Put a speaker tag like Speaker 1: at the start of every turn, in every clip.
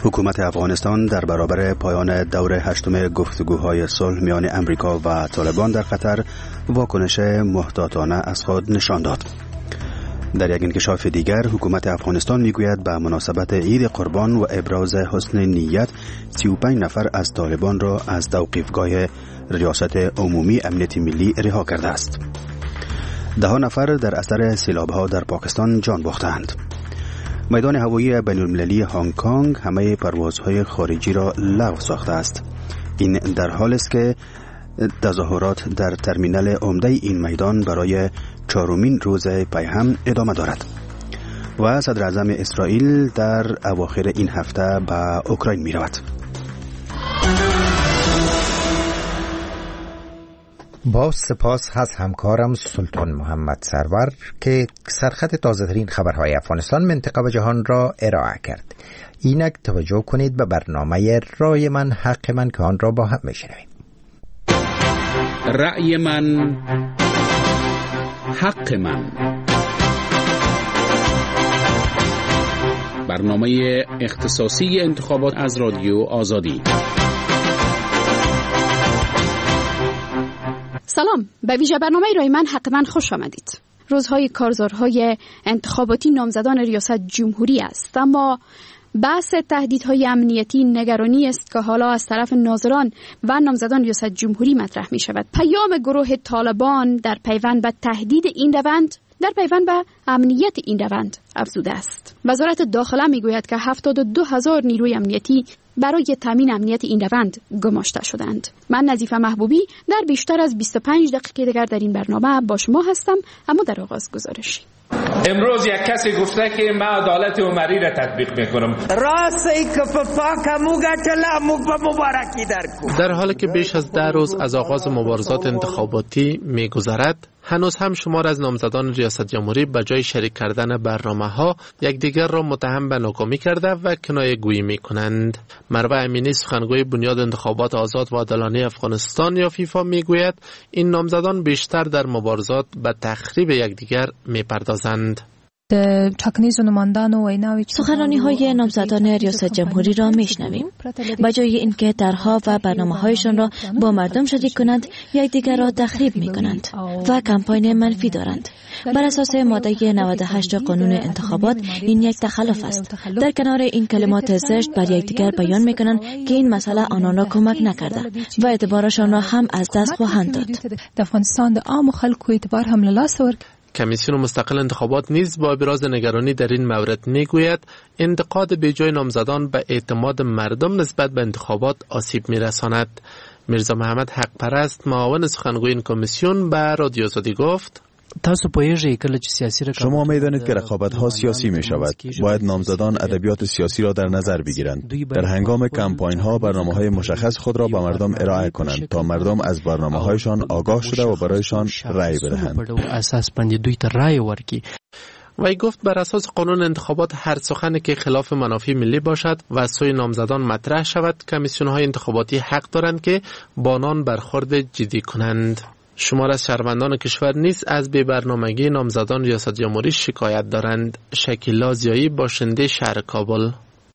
Speaker 1: حکومت افغانستان در برابر پایان دور هشتم گفتگوهای صلح میان امریکا و طالبان در قطر واکنش محتاطانه از خود نشان داد. در یک انکشاف دیگر حکومت افغانستان میگوید به مناسبت عید قربان و ابراز حسن نیت 35 نفر از طالبان را از توقیفگاه ریاست عمومی امنیت ملی رها کرده است. 10 نفر در اثر سیلاب‌ها در پاکستان جان باختند. میدان هوایی بین‌المللی هنگ کنگ همه پروازهای خارجی را لغو ساخته است. این در حالی است که تظاهرات در ترمینال عمده این میدان برای 4مین روز پی هم ادامه دارد. و صدر اعظم اسرائیل در اواخر این هفته به اوکراین می رود.
Speaker 2: با سپاس از همکارم سلطان محمد سرور که سرخط تازه‌ترین خبرهای افغانستان، منطقه و جهان را ارائه کرد. اینک توجه کنید به برنامه رای من حق من که آن را با هم میشنویم.
Speaker 3: رأی من حق من، برنامه اختصاصی انتخابات از رادیو آزادی.
Speaker 4: سلام، به ویژه برنامه رای من حق من خوش آمدید. روزهای کارزارهای انتخاباتی نامزدان ریاست جمهوری است، اما بحث تهدیدهای امنیتی نگرانی است که حالا از طرف ناظران و نامزدان ریاست جمهوری مطرح می شود. پیام گروه طالبان در پیوند به تهدید این روند در پیوند به امنیت این روند افزوده است. وزارت داخله می گوید که 72,000 نیروی امنیتی برای تامین امنیت این روند گماشته شدند. من نظیفه محبوبی در بیشتر از 25 دقیقه دیگر در این برنامه با شما هستم، اما در آغاز گزارشی.
Speaker 5: امروز یک کسی گفته که من عدالت عمری را تطبیق میکنم.
Speaker 6: راستی که پاک موگا چلا مبارکی
Speaker 7: در حالی که بیش از 10 روز از آغاز مبارزات انتخاباتی میگذرد، هنوز هم شمار از نامزدان ریاست جمهوری به جای شریک کردن برنامه‌ها یکدیگر را متهم به ناکامی کرده و کنایه‌گویی می‌کنند. مروه امینی، سخنگوی بنیاد انتخابات آزاد و عادلانه افغانستان یا فیفا، میگوید این نامزدان بیشتر در مبارزات به تخریب یکدیگر می‌پردازند.
Speaker 8: سخنرانی های نامزدان ریاست جمهوری را میشنویم. به جای اینکه طرحها و برنامه‌هایشان را با مردم شریک کنند، یکدیگر را تخریب می‌کنند و کمپاین منفی دارند. بر اساس ماده 98 قانون انتخابات این یک تخلف است. در کنار این کلمات زشت بر یکدیگر بیان می‌کنند که این مسئله آنان را کمک نکرده و اعتبارشان را هم از دست خواهند داد.
Speaker 7: کمیسیون مستقل انتخابات نیز با ابراز نگرانی در این مورد میگوید انتقاد بیجای نامزدان به اعتماد مردم نسبت به انتخابات آسیب میرساند. میرزا محمد حق پرست، معاون سخنگوی این کمیسیون، به رادیو آزادی گفت:
Speaker 9: شما می‌دانید که رقابت‌ها سیاسی می‌شود. باید نامزدان ادبیات سیاسی را در نظر بگیرند. در هنگام کمپاین‌ها برنامه‌های مشخص خود را به مردم ارائه کنند تا مردم از برنامه‌هایشان آگاه شده و برایشان رأی بدهند.
Speaker 7: وی گفت بر اساس قانون انتخابات هر سخنی که خلاف منافع ملی باشد و از سوی نامزدان مطرح شود، کمیسیون‌های انتخاباتی حق دارند که با آن برخورد جدی کنند. شمار از شهروندان کشور نیز از بی‌برنامگی نامزدان ریاست جمهوری شکایت دارند. شکیلا زیایی، باشنده شهر کابل: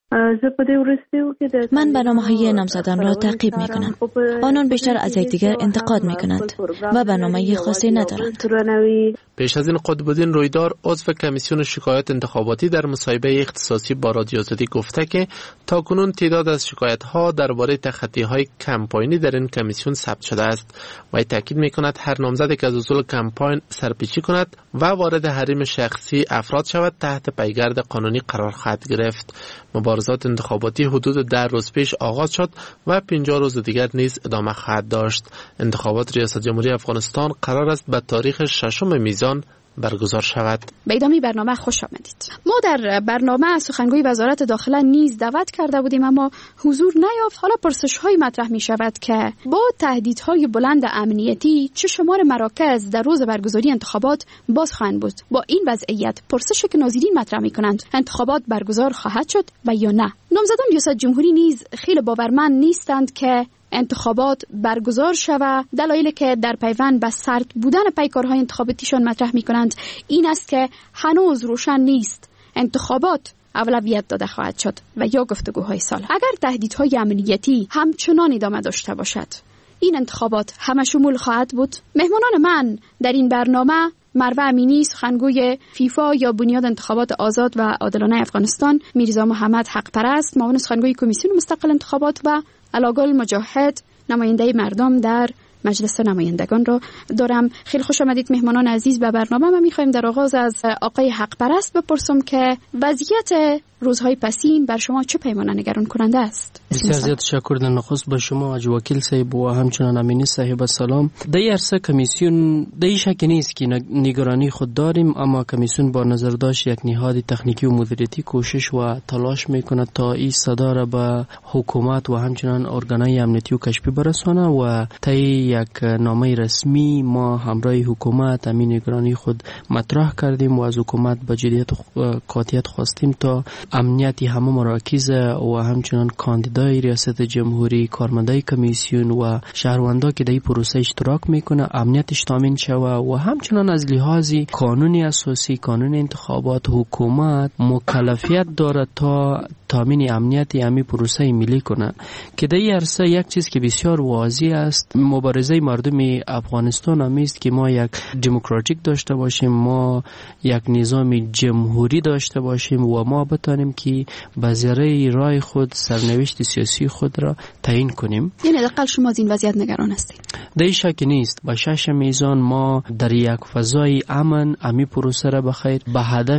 Speaker 8: من برنامه‌های نامزدان را تعقیب می‌کنم. آنان بیشتر از یکدیگر انتقاد می‌کنند و برنامه خاصی ندارند.
Speaker 7: پیش از این قطب‌الدین رویدار، عضو کمیسیون شکایات انتخاباتی، در مصاحبه اختصاصی با رادیو آزادی گفته که تاکنون تعداد از شکایت‌ها درباره تخطی‌های کمپاینی در این کمیسیون ثبت شده است. و تاکید می‌کند هر نامزدی که از اصول کمپاین سرپیچی کند و وارد حریم شخصی افراد شود، تحت پیگرد قانونی قرار خواهد گرفت. مبارزات انتخاباتی حدود 10 روز پیش آغاز شد و 50 روز دیگر نیز ادامه خواهد داشت. انتخابات ریاست جمهوری افغانستان قرار است به تاریخ 6 میزان برگزار شود.
Speaker 4: به ادامه برنامه خوش آمدید. ما در برنامه سخنگوی وزارت داخله نیز دعوت کرده بودیم، اما حضور نیافت. حالا پرسش‌های مطرح می شود که با تهدیدهای بلند امنیتی چه شمار مراکز در روز برگزاری انتخابات باز خواهند بود؟ با این وضعیت پرسشی که ناظرین مطرح می کنند، انتخابات برگزار خواهد شد و یا نه؟ نامزدان ریاست جمهوری نیز خیلی باورمند نیستند که انتخابات برگزار شود. دلایلی که در پیوند به سرد بودن پیکارهای انتخاباتیشان مطرح می کنند این است که هنوز روشن نیست انتخابات اولویت داده خواهد شد و یا گفتگوهای صلح. اگر تهدیدهای امنیتی همچنان ادامه داشته باشد، این انتخابات همه شمول خواهد بود. مهمانان من در این برنامه مروه امینی، سخنگوی فیفا یا بنیاد انتخابات آزاد و عادلانه افغانستان، میرزا محمد حق پرست، معاون سخنگوی کمیسیون مستقل انتخابات و علاگل مجاهد، نماینده مردم در مجلس نمایندگان رو دارم. خیلی خوش آمدید مهمانان عزیز به برنامه. ما میخوایم در آغاز از آقای حق پرست بپرسم که وضعیت روزهای پسین بر شما چه پیمانه نگران کننده است؟
Speaker 10: بسیار زیاد تشکر در نخست به شما حاج وکیل صاحب و همچنان امینی صاحب سلام. در عرصه کمیسیون در شک نیست که نگرانی خود داریم، اما کمیسیون با نظر داشت یک نهاد تکنیکی و مدیریتی کوشش و تلاش میکنه تا این صدا را به حکومت و همچنان ارگانهای امنیتی و کشفی برسانه و طی یک نامه رسمی ما همراه حکومت امین نگرانی خود مطرح کردیم و از حکومت با جدیت و قاطعیت خواستیم تا امنیتی همه مراکز و همچنان کاندیدای ریاست جمهوری، کارمندای کمیسیون و شهروندا که در این پروسه اشتراک میکنه امنیتش تامین شوه و همچنان از لحاظ قانون اساسی، قانون انتخابات، حکومت مکلفیت داره تا تامین امنیت همین پروسه ملی کنه که در این عرصه یک چیز که بسیار واضح است، مبارزه مردم افغانستان هم است که ما یک دموکراتیک داشته باشیم، ما یک نظام جمهوری داشته باشیم و ما بتانیم که به ذریعه رای خود سرنوشت سیاسی خود را تعیین کنیم.
Speaker 4: یعنی حداقل شما از این وضعیت نگران هستید؟
Speaker 10: در این شک نیست. با شش میزان ما در یک فضای امن همین پروسه را بخیر به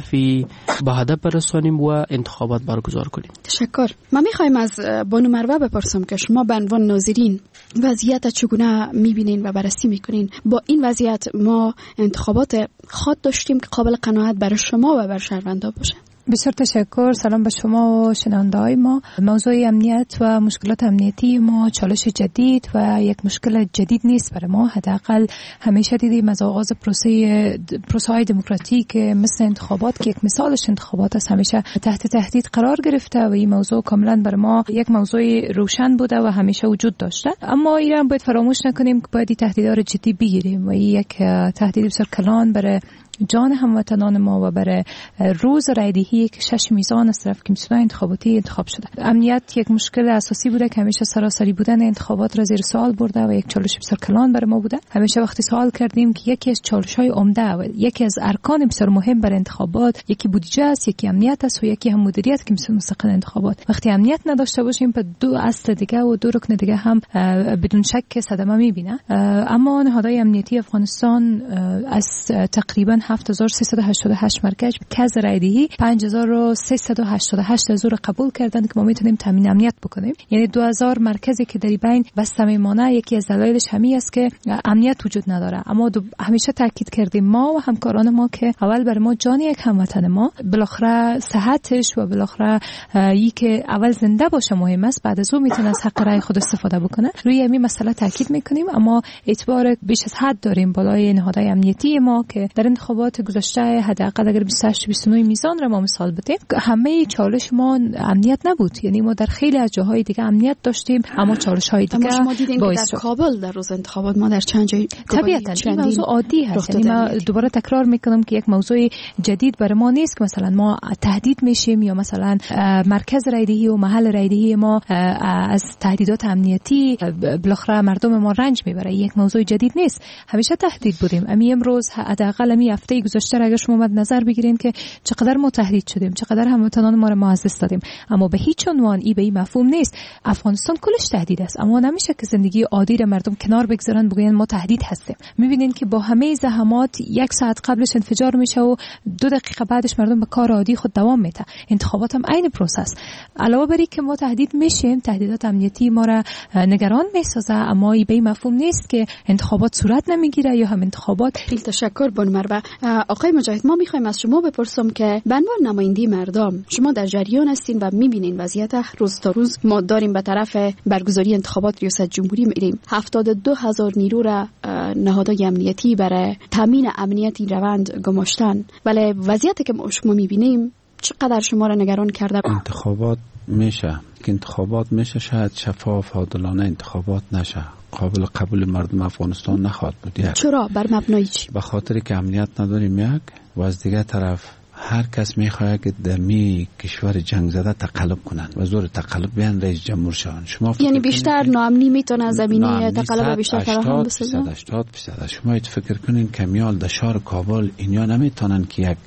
Speaker 10: هدف برسانیم و انتخابات برگزار کنیم.
Speaker 4: تشکر. ما میخوایم از بانو مروه بپرسم که شما به عنوان ناظرین وضعیت چگونه میبینین و بررسی میکنین؟ با این وضعیت ما انتخابات خود داشتیم که قابل قناعت برای شما و بر شهروندا باشه؟
Speaker 11: بسیار تشکر. سلام به شما و شنونده‌های ما. موضوع امنیت و مشکلات امنیتی ما چالش جدید و یک مشکل جدید نیست برای ما. حداقل همیشه دیدیم از آغاز پروسه‌های دموکراتیک مثل انتخابات که یک مثالش انتخابات است همیشه تحت تهدید قرار گرفته و این موضوع کاملا برای ما یک موضوع روشن بوده و همیشه وجود داشته. اما ایران باید فراموش نکنیم که باید این تهدیدها را جدی بگیریم و این یک تهدید بسیار کلان برای جان هموطنان ما و برای روز رایدهی که 6 میزان از طرف کمیسیون انتخاباتی انتخاب شده. امنیت یک مشکل اساسی بوده که همیشه سراسری بودن انتخابات را زیر سوال برده و یک چالش بسیار کلان برای ما بوده. همیشه وقتی سوال کردیم که یکی از چالش‌های عمده و یکی از ارکان بسیار مهم برای انتخابات یکی بودجه است، یکی امنیت است و یکی هم مدیریت کمیسیون مستقل انتخابات. وقتی امنیت نداشته باشیم به دو اصل دیگه و دو رکن دیگه هم بدون شک صدمه می‌بینه. اما نهادهای امنیتی افغانستان از تقریبا 7388 مرکز که از رایدهی 5388 از رو قبول کردن که ما میتونیم تامین امنیت بکنیم. یعنی 2000 مرکزی که در بین بسته میمانه یکی از دلایلش همین است که امنیت وجود نداره. اما همیشه تاکید کردیم ما و همکاران ما که اول بر ما جان یک هموطن ما بالاخره صحتش و بالاخره ای که اول زنده باشه مهم است، بعد از اون میتونه از حق رای خود استفاده بکنه. روی همین مسئله تاکید میکنیم اما اعتبار بیش از حد داریم بالای نهادهای امنیتی ما که در انتخابات گذشته حداقل اگر 28-29 میزان را ما مثال بتیم همه چالش ما امنیت نبود. یعنی ما در خیلی از جاهای دیگه امنیت داشتیم اما چالش های دیگه
Speaker 4: شما دیدین که در کابل در روز انتخابات ما در چند جای
Speaker 11: طبیعتا این موضوع عادی هست. یعنی ما دوباره تکرار میکنم که یک موضوع جدید برای ما نیست که مثلا ما تهدید میشیم یا مثلا مرکز رایدهی و محل رایدهی ما از تهدیدات امنیتی بالاخره مردم ما رنج میبره. یک موضوع جدید نیست، همیشه تهدید بودیم. امروز حداقل هفته گذشته اگر شما مد نظر بگیرین که چقدر ما تهدید شدیم، چقدر هموطنان ما را ما از دست دادیم، اما به هیچ عنوان این به این مفهوم نیست افغانستان کلش تهدید است. اما نمیشه که زندگی عادی را مردم کنار بگذارن بگن ما تهدید هستیم. میبینین که با همه زحمات 1 ساعت قبلش انفجار میشه و 2 دقیقه بعدش مردم به کار عادی خود دوام میده. انتخابات هم عین پروسس. علاوه بر اینکه ما تهدید میشیم، تهدیدات امنیتی ما را نگران میسازه، اما این به این مفهوم نیست که انتخابات صورت نمیگیره یا هم انتخابات.
Speaker 4: خیلی تشکر بانو مروه. آقای مجاهد، ما میخوایم از شما بپرسم که به عنوان نماینده مردم شما در جریان هستین و میبینین وضعیت روز تا روز ما داریم به طرف برگزاری انتخابات ریاست جمهوری میریم. 72,000 نیرو را نهادهای امنیتی برای تامین امنیت این روند گماشتن، ولی وضعیتی که شما میبینیم چقدر شما را نگران کرده؟
Speaker 12: انتخابات میشه شاید شفاف عادلانه انتخابات نشه، قابل قبول مردم افغانستان نخواهد بود.
Speaker 4: چرا؟ بر مبنای چی؟
Speaker 12: به خاطر که امنیت نداریم یک و از دیگه طرف هر کس میخواد که در می کشور جنگ زده تقلب کنن و زور تقلب بیان رئیس جمهور شون. شما
Speaker 4: یعنی بیشتر ناامنی میتونه زمینه تقلب بیشتر فراهم بسازه.
Speaker 12: 80% شما فکر کنین کمیال در شهر کابل اینیا نمیتونن که یک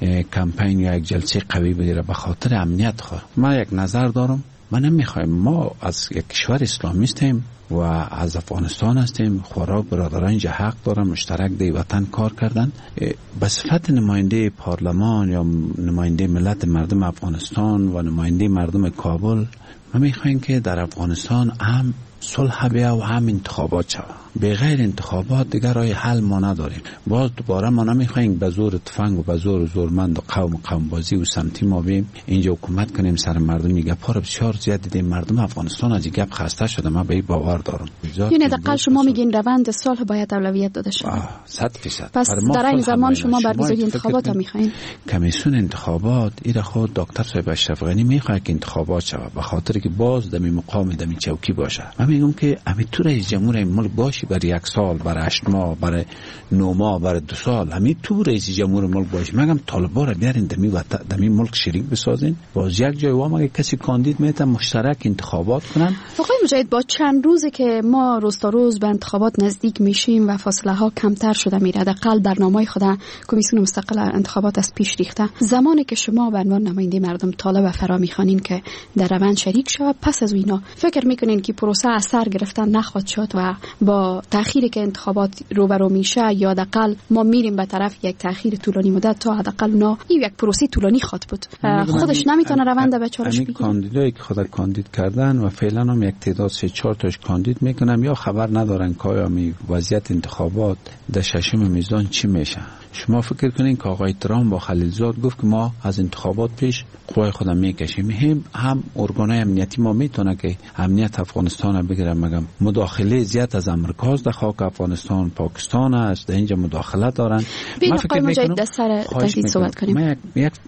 Speaker 12: کمپین یا یک جلسه قوی بگیره به خاطر امنیت خود. من یک نظر دارم، من نمیخوایم، ما از یک کشور اسلامی هستیم و از افغانستان هستیم، خوراک برادران اینجا حق دارن مشترک دی وطن کار کردن. به صفت نماینده پارلمان یا نماینده ملت مردم افغانستان و نماینده مردم کابل، ما میخوایم که در افغانستان هم صلح بیا و هم انتخابات شود. بغیر انتخابات دیگر راه حل ما نداریم. باز دوباره ما نمیخوایم به زور تفنگ و به زور زورمند و قوم بازی و سمتی ما بیم اینجا حکومت کنیم سر مردم. گپ ها بسیار زیاد دیدیم، مردم افغانستان از گپ خسته شده. من به این باور دارم.
Speaker 4: یعنی دقیقاً شما میگین روند صلح باید اولویت داده شود.
Speaker 12: 100%.
Speaker 4: پس در این زمان شما برگزاری انتخابات میخواین؟
Speaker 12: کمیسیون انتخابات ایره خود دکتر صاحب اشرف غنی میخواد که انتخابات شود به خاطر که باز دمی مقام دمی چوکی باشه. من میگم که همین تو رئیس جمهور این ملک باشی برای 1 سال، برای 8 ماه، برای 9 ماه، برای 2 سال، همین تو رئیس جمهور ملک باشی. میگم طالبا را بیارین دمی ملک شریک بسازین، باز یک جای وام اگه کسی کاندید میتونه مشترک انتخابات کنن.
Speaker 4: آقای مجاهد، با چند روزه که ما روز تا روز به انتخابات نزدیک میشیم و فاصله ها کمتر شده میره، حداقل برنامه خود کمیسیون مستقل انتخابات از پیش ریخته، زمانی که شما به عنوان نماینده مردم طالب فرا میخوانین که در روند شریک شود، پس از اینا فکر میکنین که پروسه اثر گرفتن نخواهد شد و با تأخیری که انتخابات روبرو میشه یا حداقل ما میریم به طرف یک تأخیر طولانی مدت تا حداقل اونا این یک پروسه طولانی خواهد بود، خودش نمیتونه روند به چالش بگیره؟
Speaker 12: کاندیدایی که خود کاندید کردن و فعلا هم یک تعداد 3-4 تاش کاندید میکنم یا خبر ندارن که آیا وضعیت انتخابات در 6 میزان چی میشه. شما فکر کنین که آقای ترامپ با خلیلزاد گفت که ما از انتخابات پیش قوای خودم میکشیم، هم ارگانهای امنیتی ما میتونه که امنیت افغانستان بگیره. مگم مداخله زیاد از امریکا در خاک افغانستان، پاکستان است، در اینجا مداخله دارن.
Speaker 4: من فکر میکنم در سر تهدید صحبت کنیم.
Speaker 12: من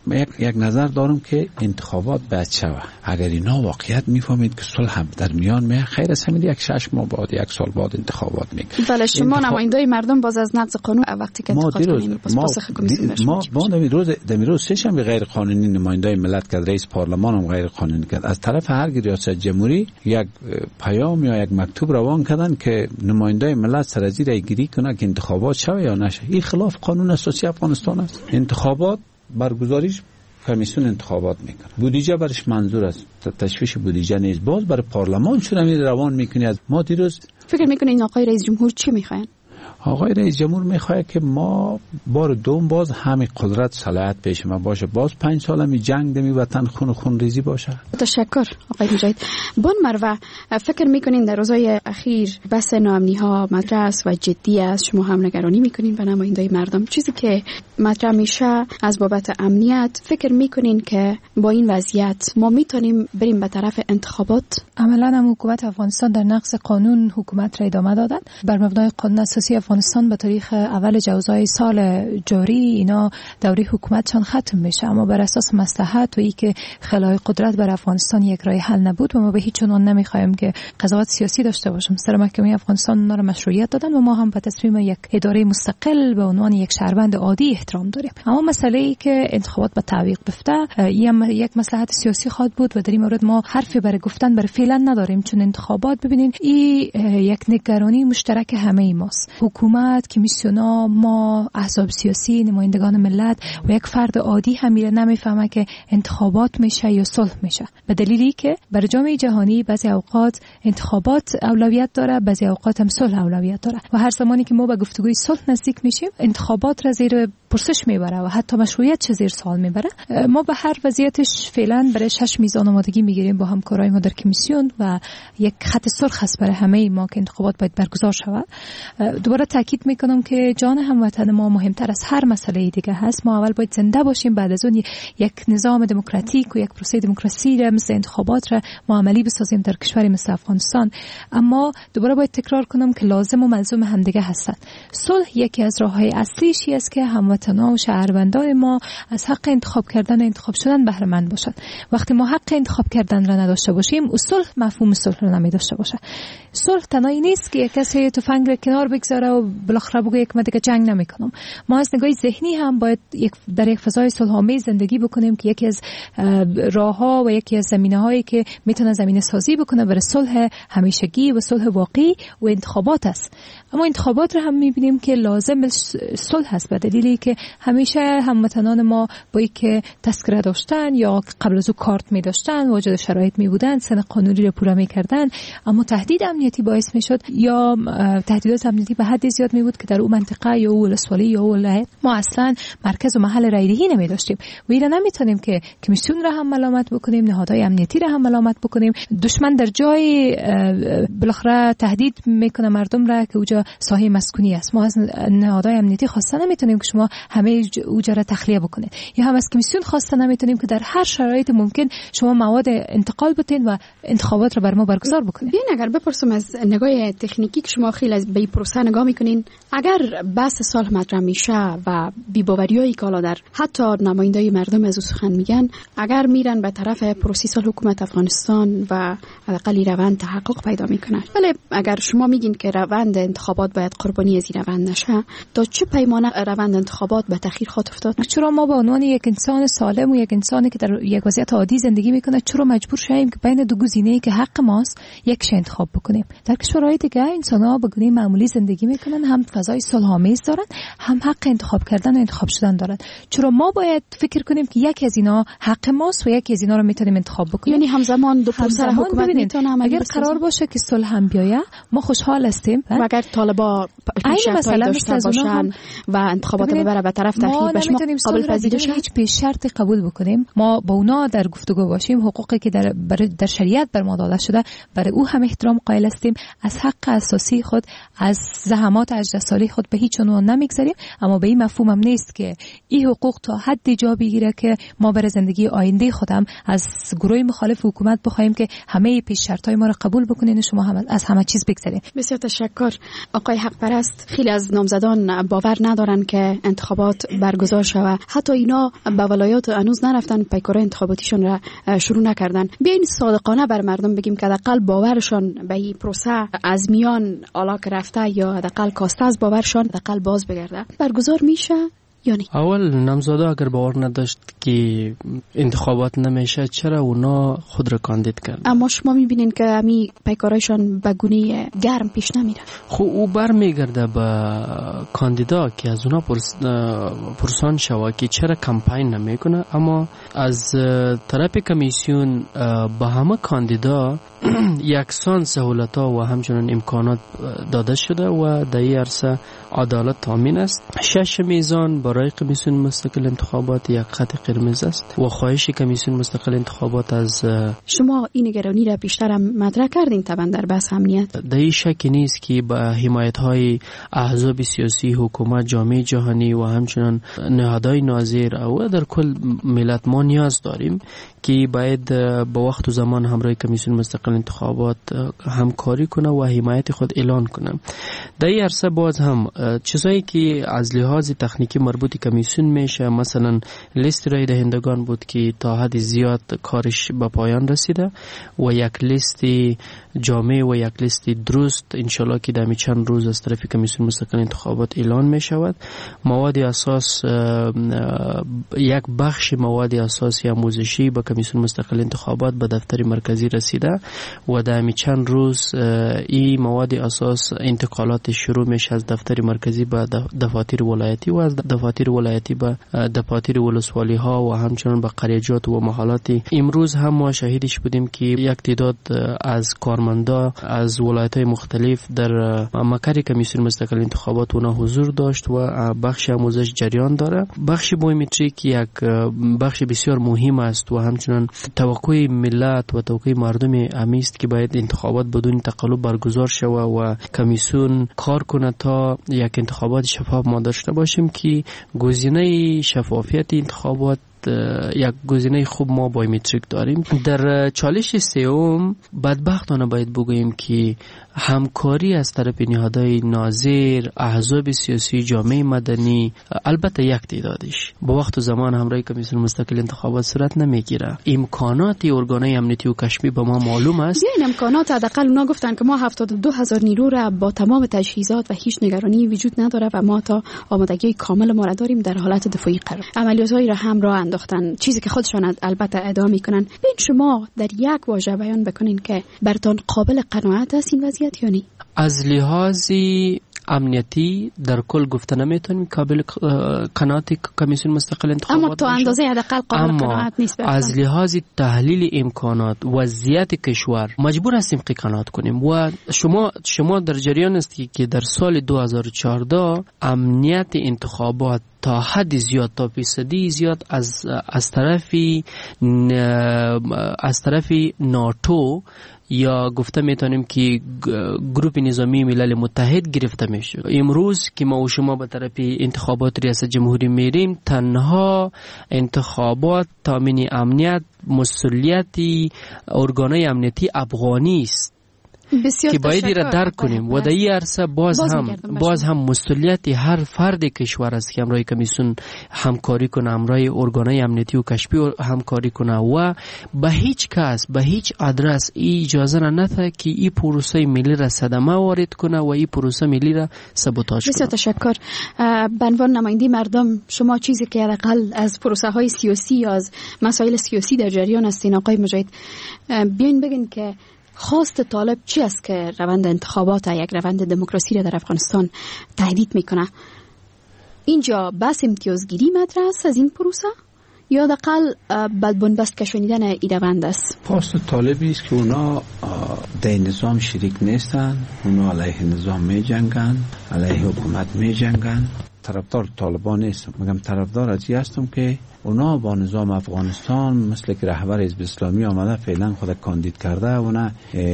Speaker 12: یک نظر دارم که انتخابات باید شود. اگر اینا واقعیت میفهمید که صلح در میان می خیر است، همین 6 ماه بعد 1 سال بعد انتخابات میکنه.
Speaker 4: بله شما نماینده مردم باز از نقض قانون وقتی که انتخابات کنیم
Speaker 12: ما روز سه‌شنبه غیر قانونی نماینده ملت کرد، رئیس پارلمان هم غیر قانونی کرد. از طرف هر ریاست جمهوری یک پیام یا یک مکتوب روان کردن که نماینده ملت سر زیر گیری کنه که انتخابات شوه یا نشه. این خلاف قانون اساسی افغانستان است. انتخابات برگزاریش کمیسیون انتخابات میکنه، بودجه برش منظور است، تشویش بودجه نیست. باز برای پارلمان شده می روان میکنی. از ما دیروز
Speaker 4: فکر میکنین آقای رئیس جمهور چی میخواین؟
Speaker 12: آقای رئیس جمهور میخواد که ما بار دوم باز همین قدرت صلاحیت پیش ما باشه، باز 5 سال می جنگ دمی وطن خون ریزی باشه.
Speaker 4: تشکر آقای مجاهد. بان مروه، فکر میکنین در روزهای اخیر بحث ناامنی ها مطرح است و جدی است، شما هم نگرانی میکنین به نماینده مردم؟ چیزی که مطرح میشه از بابت امنیت، فکر میکنین که با این وضعیت ما میتونیم بریم به طرف انتخابات؟
Speaker 11: عملا هم حکومت افغانستان در نقض قانون حکومت را ادامه دادن. بر مبنای قانون اساسی افغانستان به تاریخ اول جوزای سال جاری اینا دوره حکومتشان ختم میشه، اما بر اساس مصلحت و ای که خلای قدرت بر افغانستان یک راه حل نبود و ما به هیچ عنوان نمیخوایم که قضاوت سیاسی داشته باشیم. سر محکمه افغانستان اونا را مشروعیت دادن و ما هم به تصمیم یک اداره مستقل به عنوان یک شهروند عادی احترام داریم. اما مسئله ای که انتخابات به تعویق بفته یک مصلحت سیاسی خواهد بود و در این مورد ما حرفی برای گفتن برای فعلا نداریم، چون انتخابات ببینید این یک نگرانی مشترک همه ماست. حکومت، کمیسیونا، ما، احزاب سیاسی، نمایندگان ملت و یک فرد عادی هم میره نمیفهمه که انتخابات میشه یا صلح میشه، به دلیلی که برای جامعه جهانی بعضی اوقات انتخابات اولویت داره، بعضی اوقات هم صلح اولویت داره و هر زمانی که ما به گفتگوی صلح نزدیک میشیم انتخابات را زیر پرسش میبره و حتی مشروعیت چه زیر سوال میبره. ما به هر وضعیتش فعلا برای 6 میزان آمادگی میگیریم با همکارای ما در کمیسیون و یک خط سرخ هست برای همه ما که انتخابات باید برگزار شود. دوباره تاکید میکنم که جان هموطن ما مهمتر از هر مسئله دیگه هست. ما اول باید زنده باشیم، بعد از اون یک نظام دموکراتیک و یک پروسه دموکراسی را مثل انتخابات را ما عملی بسازیم در کشوری مثل افغانستان. اما دوباره باید تکرار کنم که لازم و ملزوم همدیگه هستند. صلح یکی از راههای اصلیش است که هموطن هموطنان و شهروندان ما از حق انتخاب کردن و انتخاب شدن بهره مند باشند. وقتی ما حق انتخاب کردن را نداشته باشیم، صلح مفهوم صلح را نمی داشته باشه. صلح تنهایی نیست که یک کسی تفنگ را کنار بگذاره و بالاخره بگه یک من دیگه جنگ نمیکنم. ما از نگاه ذهنی هم باید در یک فضای صلح‌آمیز زندگی بکنیم که یکی از راه‌ها و یکی از زمینه‌هایی که میتونه زمینه سازی بکنه برای صلح همیشگی و صلح واقعی و انتخابات است. اما انتخابات رو هم می‌بینیم که لازم صلح هست به دلیلی که همیشه هموطنان ما با اینکه تذکره داشتن یا قبل از او کارت می‌داشتن، واجد شرایط می‌بودن، سن قانونی رو پورا می‌کردن، اما تهدید امنیتی باعث می‌شد یا تهدیدات امنیتی به حد زیاد می‌بود که در اون منطقه یا ولسوالی یا ولایت ما اصلا مرکز و محل رایدهی نمی‌داشتیم. و اینا نمی‌تونیم که کمیسیون را هم ملامت بکنیم، نهادهای امنیتی را هم ملامت بکنیم. دشمن در جای بالاخره تهدید میکنه مردم را که اوجا ساحه مسکونی است. ما از نهادهای امنیتی خواسته نمیتونیم که شما همه اوجا را تخلیه بکنید، یا هم از کمیسیون خواسته نمیتونیم که در هر شرایط ممکن شما مواد انتقال بتین و انتخابات را بر ما برگزار بکنید.
Speaker 4: بیاین اگر بپرسم از نگاه تکنیکی که شما خیلی از به این پروسه نگاه میکنین، اگر بحث صلح مطرح میشه و بی‌باوریایی که حالا در حتی نمایندای مردم از سخن میگن، اگر میرن به طرف پروسه صلح حکومت افغانستان و حداقل روند تحقق پیدا میکنه، ولی اگر شما میگین که روند انتخابات باید قربانی از این روند نشه، تا چه پیمانه روند انتخابات به تأخیر خواهد افتاد؟
Speaker 11: چرا ما به عنوان یک انسان سالم و یک انسانی که در یک وضعیت عادی زندگی میکنه، چرا مجبور شویم که بین دو گزینه‌ای که حق ماست یکش انتخاب بکنیم؟ در کشورهای دیگه انسان‌ها به گونه معمولی زندگی میکنن، هم فضای صلح‌آمیز دارن، هم حق انتخاب کردن و انتخاب شدن دارن. چرا ما باید فکر کنیم که یکی از اینا حق ماست و یکی از اینا رو میتونیم انتخاب بکنیم؟
Speaker 4: یعنی همزمان دو پروسه حکومت میتونه عملی
Speaker 11: اگر قرار باشه که صلح هم بیاید، ما خوشحال هستیم.
Speaker 4: و اگر طالبا پیشرفت داشته باشن و انتخابات ببره به طرف تحقیق بشه، ما قابل پذیرش
Speaker 11: هیچ پیش شرطی قبول بکنیم. ما با اونا در گفتگو باشیم، حقوقی که در شریعت بر ما داده شده برای او هم احترام قائل هستیم، از حق اساسی خود، از زحمات 18 ساله خود به هیچ عنوان نمیگذریم. اما به این مفهوم هم نیست که این حقوق تا حدی جا بگیره که ما برای زندگی آینده خودم از گروه مخالف حکومت بخوایم که همه پیش شرطای ما را قبول بکنین و شما هم از همه چیز بگذرین.
Speaker 4: بسیار تشکر آقای حق پرست. خیلی از نامزدان باور ندارن که انتخابات برگزار شود، حتی اینا به ولایات هنوز نرفتن، پیکار انتخاباتیشون را شروع نکردن. بیاین صادقانه بر مردم بگیم که حداقل باورشون به این پروسه از میان آلاک رفته یا حداقل کاسته از باورشون حداقل باز بگرده. برگزار میشه یا نه؟
Speaker 10: اول نامزدا اگر باور نداشت که انتخابات نمیشه، چرا اونا خود را کاندید کرد؟
Speaker 4: اما شما میبینین که همی پیکارایشان به گونه گرم پیش نمیره.
Speaker 10: خب او برمیگرده به کاندیدا که از اونا پرسان شوه که چرا کمپین نمیکنه. اما از طرف کمیسیون به همه کاندیدا یکسان سهولت‌ها و همچنین امکانات داده شده و در این عرصه عدالت تامین است. 6 میزان برای کمیسیون مستقل انتخابات یک خط قرمز است و خواهش کمیسیون مستقل انتخابات از
Speaker 4: شما این نگرانی را بیشتر هم مطرح کردین طبعا در بحث امنیت.
Speaker 10: در این شکی نیست که با حمایت‌های احزاب سیاسی، حکومت، جامعه جهانی و همچنین نهادهای ناظر و در کل ملت ما نیاز داریم که باید با وقت و زمان همراه کمیسیون مستقل انتخابات همکاری کنه و حمایت خود اعلان کنه. در این عرصه باز هم چیزایی که از لحاظ تکنیکی مربوط کمیسیون میشه، مثلا لیست رای دهندگان بود که تا حد زیاد کارش به پایان رسیده و یک لیست جامع و یک لیست درست انشالله که در چند روز از طرف کمیسیون مستقل انتخابات اعلان می شود. مواد اساس، یک بخش مواد اساسی آموزشی با کمیسیون مستقل انتخابات به دفتر مرکزی رسیده و در چند روز این مواد اساس انتقالات شروع میشه از دفتر مرکزی به دفاتر ولایتی و از دفاتر ولایتی به دفاتر ولسوالی ها و همچنین به قریجات و محلات. امروز هم ما شاهدش بودیم که یک تعداد از کارمندا از ولایت‌های مختلف در مقر کمیسیون مستقل انتخابات اونا حضور داشت و بخش آموزش جریان داره. بخش بایومتریک یک بخش بسیار مهم است و همچنین توقع ملت و توقع مردم امیست که باید انتخابات بدون تقلب برگزار شود و کمیسیون کار کنه تا یک انتخابات شفاف ما داشته باشیم که گزینه شفافیت انتخابات یک گزینه خوب ما بایومتریک داریم. در چالش سوم بدبختانه باید بگوییم که همکاری از طرف نهادهای ناظر، احزاب سیاسی، جامعه مدنی، البته یک تعدادش با وقت و زمان همراه کمیسیون مستقل انتخابات صورت نمیگیره. امکانات ارگانهای امنیتی و کشفی به ما معلوم است.
Speaker 4: این امکانات حداقل اونا گفتن که ما 72,000 نیرو را با تمام تجهیزات و هیچ نگرانی وجود نداره و ما تا آمادگی کامل ما را داریم در حالت دفاعی قرار. عملیات‌هایی را هم راه انداختن، چیزی که خودشان البته ادعا میکنن. ببین شما در یک واژه بیان بکنین که برتون قابل قناعت است این وضعیت یا نه؟
Speaker 10: از لحاظ امنیتی در کل گفته نمیتونیم قابل قناعت کمیسیون مستقل انتخابات،
Speaker 4: اما تا اندازه حداقل قابل قناعت نیست.
Speaker 10: از لحاظ تحلیل امکانات وضعیت کشور مجبور هستیم که قناعت کنیم. و شما در جریان هستی که در سال 2014 امنیت انتخابات تا حد زیاد، تا فیصدی زیاد از طرف ناتو یا گفته میتونیم که گروه نظامی ملل متحد گرفته میشه. امروز که ما و شما به طرف انتخابات ریاست جمهوری میریم، تنها انتخابات تامین امنیت مسئولیتی ارگانهای امنیتی افغانی است که باید را درک کنیم. و در این عرصه باز هم مسئولیت هر فرد کشور است که همراه کمیسیون همکاری کنه، همراه ارگانهای امنیتی و کشفی همکاری کنه و به هیچ کس به هیچ آدرس اجازه نده که این پروسه ملی را صدمه وارد کنه و این پروسه ملی را سابوتاژ کنه.
Speaker 4: بسیار تشکر. به عنوان نماینده مردم، شما چیزی که حداقل از پروسه های سیاسی یا از مسائل سیاسی در جریان هستین، آقای مجاهد، بیاین بگین که خواست طالب چی است که روند انتخابات، یک روند دموکراسی را در افغانستان تهدید میکنه؟ اینجا بس امتیازگیری مطرح است از این پروسه یا حداقل بنبست کشانیدن این روند است؟
Speaker 12: خواست طالبی است که اونا در نظام شریک نیستن، اونا علیه نظام می جنگن، علیه حکومت می جنگن. طرفدار طالبان نیستم، میگم طرفدار از هستم که اونا با نظام افغانستان مثل که رهبر حزب اسلامی آمده فعلا خود کاندید کرده، اونا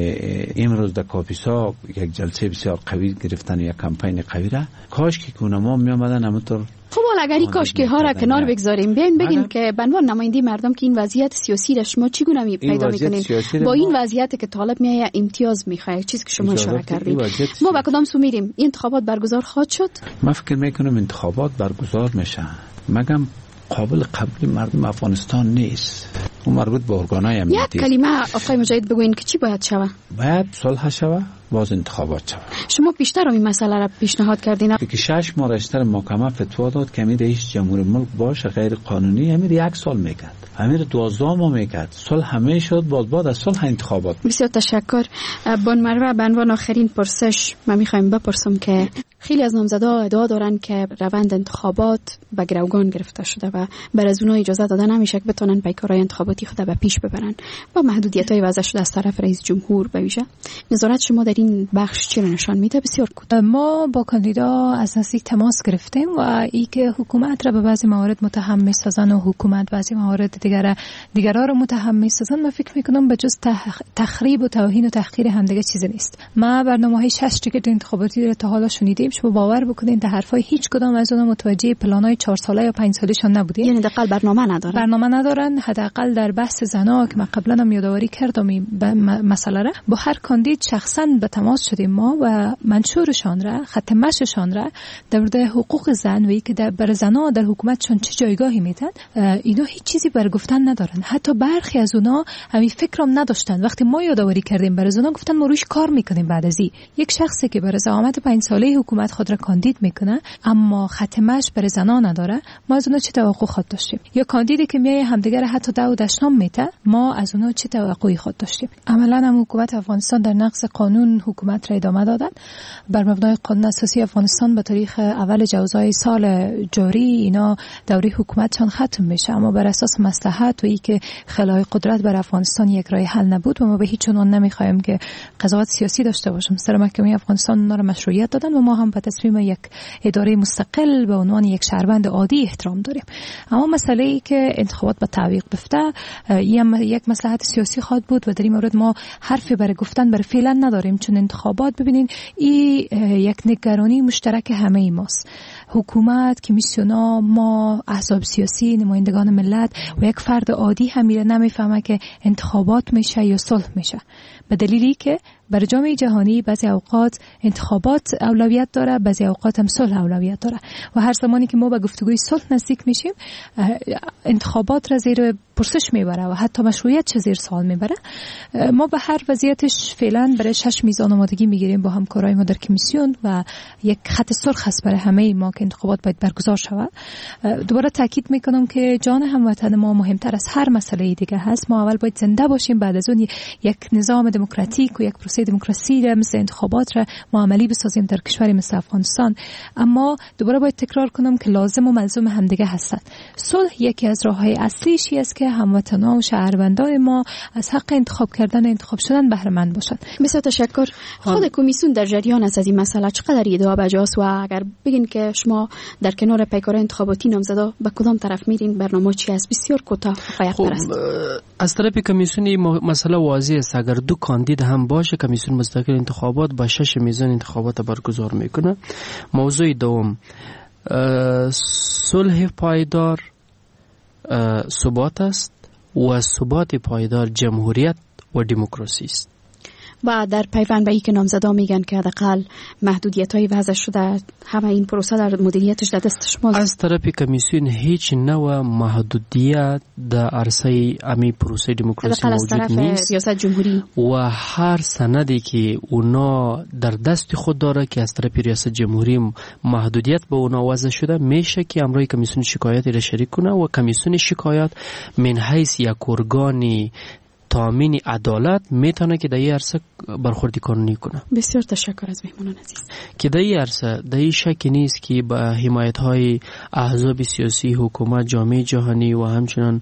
Speaker 12: امروز در کاپیسا یک جلسه بسیار قوی گرفتن، یک کمپین قوی را کاش که ما می آمدن همونطور.
Speaker 4: خب اگر این کاشکی ها را کنار بگذاریم، بیاین بگین که به عنوان نماینده مردم که این وضعیت سیاسی را شما چگونه پیدا میکنین؟ با این وضعیتی که طالب میایه امتیاز میخواد، چیزی که شما اشاره کردید، ما به کدام سو میریم؟ این انتخابات برگزار خواهد شد؟
Speaker 12: من فکر میکنم انتخابات برگزار میشه، مگم قابل قبول مردم افغانستان نیست. اون مربوط به ارگانهای امنیتی.
Speaker 4: یک کلمه آقای مجاهد بگوین که چی باید شوه؟
Speaker 12: باید صلح شوه، باز انتخابات شوه.
Speaker 4: شما پیشتر این مسئله را پیشنهاد کردین
Speaker 12: که 6 ماه رشتر محکمه فتوا داد که امیر رئیس جمهور ملک باشه غیر قانونی، امیر 1 سال میکرد، امیر 12 ماه میکرد، صلح همه شد، بعد از صلح انتخابات.
Speaker 4: بسیار تشکر. بان مروه، به عنوان آخرین پرسش ما میخوایم بپرسم که خیلی از نامزدها ادعا دارن که روند انتخابات به گروگان گرفته شده و بر از اونها اجازه داده نمیشه که بتونن پیکارهای انتخاباتی خود به پیش ببرن با محدودیت‌های وضع شده از طرف رئیس جمهور به ویژه. نظارت شما در این بخش چی رو نشان میده؟ بسیار کوتاه.
Speaker 11: ما با کاندیدا از نزدیک تماس گرفتیم و ای که حکومت را به بعضی موارد متهم می‌سازن و حکومت بعضی موارد دیگرا رو متهم می‌سازن، من فکر می‌کنم به جز تخریب و توهین و تحقیر همدیگه چیزی نیست. ما برنامه‌های 6 تیکت انتخاباتی رو تا حالا شنیدیم، شما باور بکنید در حرفای هیچ کدام از اونها متوجه پلان‌های 4 ساله یا 5 ساله‌شان نبودیم.
Speaker 4: یعنی حداقل برنامه ندارن. حداقل در بحث زنا که من قبلا هم یادآوری کردم مسئله را با هر کاندید شخصا به تماس شدیم ما و منشورشان را، خط مشیشان را در مورد حقوق زن و اینکه بر زنا در حکومتشان چه جایگاهی میدن، اینا هیچ چیزی بر گفتن ندارن. حتی برخی از اونها همین فکرام نداشتن. وقتی ما یادآوری کردیم برای زنا گفتن ما روش کار میکنیم. بعد از یک شخصی که برای زعامت 5 ساله حکومت خود را کاندید میکنه اما خط مشی برای زنا نداره، ما از اونها چه توقع خود داشتیم؟ یا کاندیدی که میای همدیگر حتی دو دشنام میته، ما از اونها چه توقعی خود داشتیم؟ عملاً هم حکومت افغانستان در نقض قانون حکومت را ادامه دادن. بر مبنای قانون اساسی افغانستان به تاریخ اول جوزای سال جاری اینا دوره حکومتشان ختم میشه، اما بر اساس مصلحت و ای که خلای قدرت بر افغانستان یک راه حل نبود و ما به هیچ عنوان نمیخوایم که قضاوت سیاسی داشته باشیم. سر محکمه افغانستان اونا را مشروعیت دادن و ما هم به تصمیم یک اداره مستقل به عنوان یک شهروند عادی احترام داریم. اما مسئله ای که انتخابات به تعویق بفته یک مصلحت سیاسی خواهد بود و در این مورد ما حرفی برای گفتن برای فعلا نداریم، چون انتخابات ببینین این یک نگرانی مشترک همه ماست.
Speaker 11: حکومت، کمیسیونا، ما احزاب سیاسی، نمایندگان ملت و یک فرد عادی هم میره نمیفهمه که انتخابات میشه یا صلح میشه، به دلیلی که برای جامعه جهانی بعضی اوقات انتخابات اولویت داره، بعضی اوقات هم صلح اولویت داره و هر زمانی که ما به گفتگوی صلح نزدیک میشیم انتخابات را زیر پرسش میبره و حتی مشروعیت چه زیر سوال میبره. ما به هر وضعیتش فعلا برای 6 میزان آمادگی میگیریم با همکارای ما در کمیسیون و یک خط سرخ هست برای همه ما که انتخابات باید برگزار شود. دوباره تاکید میکنم که جان هموطن ما مهمتر از هر مسئله دیگه هست. ما اول باید زنده باشیم، بعد از اون یک نظام دموکراتیک و یک پروسه دموکراسی را مثل انتخابات را ما عملی بسازیم در کشوری مثل افغانستان. اما دوباره باید تکرار کنم که لازم و ملزوم همدیگه هستند. صلح یکی از راههای اصلیشی است که هموطنان و شهروندان ما از حق انتخاب کردن، انتخاب شدن بهره مند باشند.
Speaker 4: بسیار تشکر. خود کمیسیون در جریان است از این مسئله، چقدر ادعا بجاست و اگر بگین که شما در کنار پیکار انتخاباتی نامزدا به کدام طرف میرین، برنامه چی است؟ بسیار کوتاه حقایق است.
Speaker 10: از طرف کمیسیون مسئله واضح است. اگر دو کاندید هم باشه، کمیسیون مستقل انتخابات با 6 میزان انتخابات برگزار میکنه. موضوع دوم صلح پایدار ثبات است و ثبات پایدار جمهوریت و دموکراسی است.
Speaker 4: و در پیوند به این که نامزدا میگن که حداقل محدودیت‌های وضع شده، همه این پروسه در مدیریتش در دست شماست.
Speaker 10: از طرف کمیسیون هیچ نوع محدودیت در عرصه امی پروسه دموکراسی موجود نیست.
Speaker 4: ریاست جمهوری
Speaker 10: و هر سندی که اونا در دست خود داره که از طرف ریاست جمهوری محدودیت به اونا وضع شده، میشه که امروی کمیسیون شکایت را شریک کنه و کمیسیون شکایت من حیث یک ارگان تامین عدالت میتونه که در این عرصه برخوردی قانونی کنه.
Speaker 4: بسیار تشکر از مهمانان عزیز.
Speaker 10: که در این عرصه در این شکی نیست که با حمایت های احزاب سیاسی، حکومت، جامعه جهانی و همچنان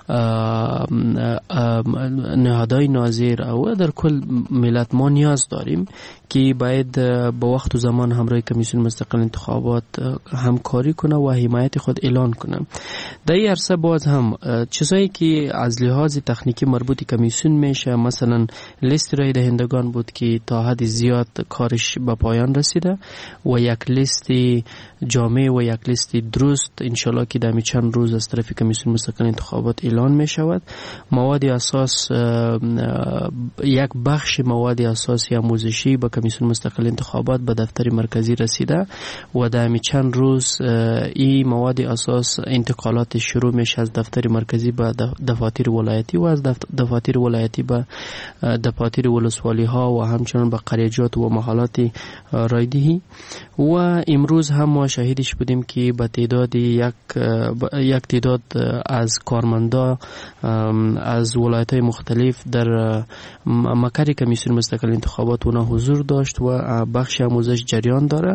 Speaker 10: نهادهای ناظر و در کل ملت ما نیاز داریم که باید با وقت و زمان همراه کمیسیون مستقل انتخابات همکاری کنه و حمایت خود اعلان کنه. در این عرصه باز هم چیزایی که از لحاظ تکنیکی مربوط کمیسیون میشه، مثلا لیست رای دهندگان بود که تا حد زیاد کارش به پایان رسیده و یک لیست جامع و یک لیست درست انشالله که در چند روز از طرف کمیسیون مستقل انتخابات اعلان می شود. مواد اساس، یک بخش مواد اساسی آموزشی با کمیسیون مستقل انتخابات به دفتر مرکزی رسیده و در چند روز این مواد اساس انتقالات شروع میشه از دفتر مرکزی به دفاتر ولایتی و از دفاتر ولایتی به دفاتر ولسوالی ها و همچنان به قریجات و محلات رایدهی. و امروز هم ما شاهدش بودیم که به تعداد یک تعداد از کارمندا از ولایت‌های مختلف در مقر کمیسیون مستقل انتخابات اونا حضور داشت و بخش آموزش جریان داره.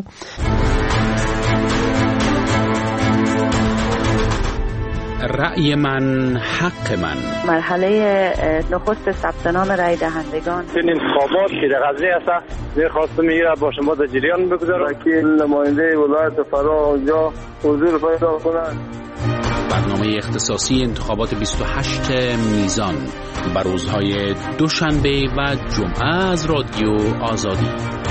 Speaker 3: رأی من حق من.
Speaker 13: مرحله نخست ثبت نام رای دهندگان.
Speaker 14: این انتخابات که در قضیه است می‌خواستم میره با شما در جریان بگذارم که نماینده ولایت فرا اونجا حضور پیدا کنند.
Speaker 3: برنامه اختصاصی انتخابات 28 میزان بر روزهای دوشنبه و جمعه از رادیو آزادی.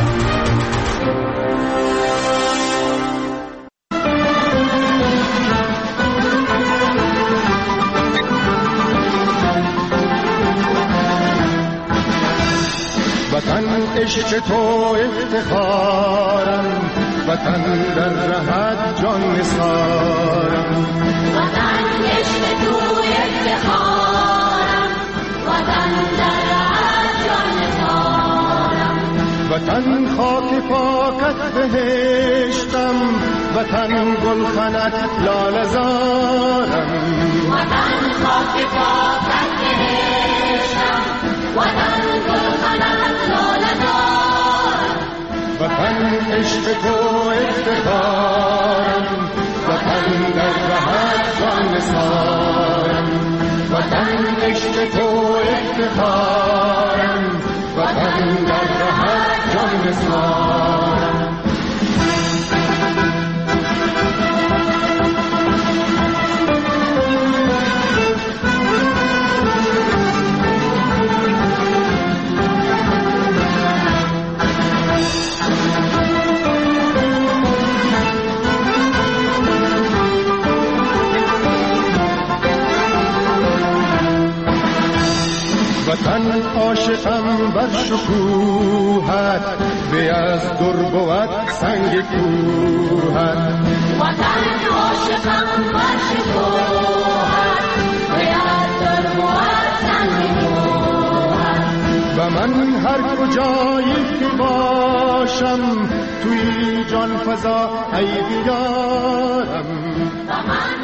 Speaker 15: وطن عشق تو افتخارم، وطن در رهت جان نثارم.
Speaker 16: وطن عشق تو افتخارم، وطن در رهت جان نثارم.
Speaker 15: وطن خاک پاکت بهشتم، وطن گلخنت لاله زارم.
Speaker 16: وطن خاک پاکت بهشتم، وطن گلخنت لاله زارم.
Speaker 15: وطن عشق تو افتخارم، وطن در رهت جان نثارم. وطن عشق تو افتخارم، وطن در رهت جان نثارم. وطن عاشقم بر شکوهت به از در بود سنگ کوهت
Speaker 16: وطن عاشقم بر شکوهت به از در بود سنگ کوهت
Speaker 15: و من هر کجایی که باشم توی جان فضا ای بیارم
Speaker 16: و من